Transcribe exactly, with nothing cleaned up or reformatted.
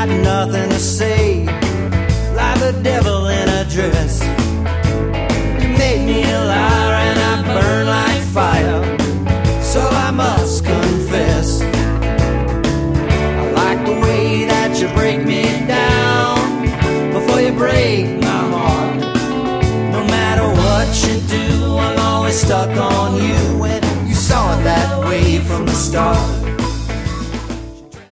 got nothing to say, like the devil in a dress. You made me a liar and I burn like fire, so I must confess. I like the way that you break me down before you break my heart. No matter what you do, I'm always stuck on you, and you saw it that way from the start.